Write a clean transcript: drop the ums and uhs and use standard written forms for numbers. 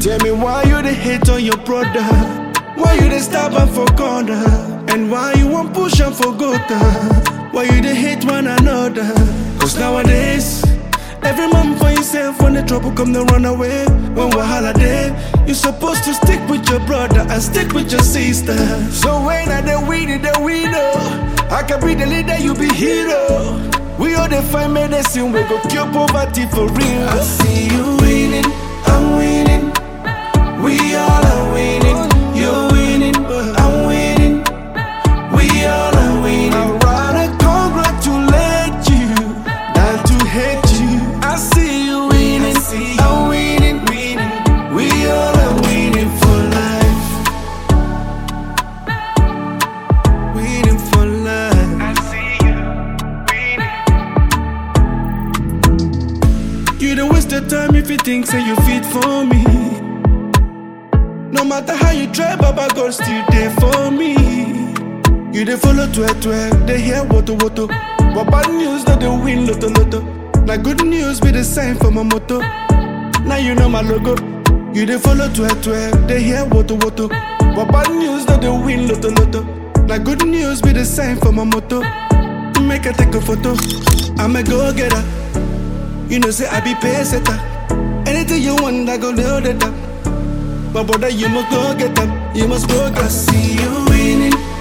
Tell me why you the hate on your brother? Why you the stab am for corner? And why you won't push am for gutter? Why you the hate one another? Cause nowadays, every man for himself. When the trouble come, they run away. When we're holiday, you supposed to stick with your brother and stick with your sister. So when I the winner, I can be the leader, you be hero. We all the find medicine, we go cure poverty for real. I see you winning, I'm winning. We all are winning. You're winning, I'm winning. We all are winning. I'd rather congratulate you than to hate you. I see you winning, I'm winning. We all are winning for life. Winning for life. I see you winning. You don't waste your time if you think say you fit for me. No matter how you try, Baba God still there for me. You dey follow twerk, they hear woto. But bad news that they win lotto. Now good news be the sign for my motto. Now you know my logo. You dey follow twerk, they hear woto. But bad news that they win lotto. Now good news be the sign for my motto. Make I take a photo, I'm a go-getter. You know say I be pay setter. Anything you want, I go load it up. My brother, you must go get them. You must go get them. I see you winning.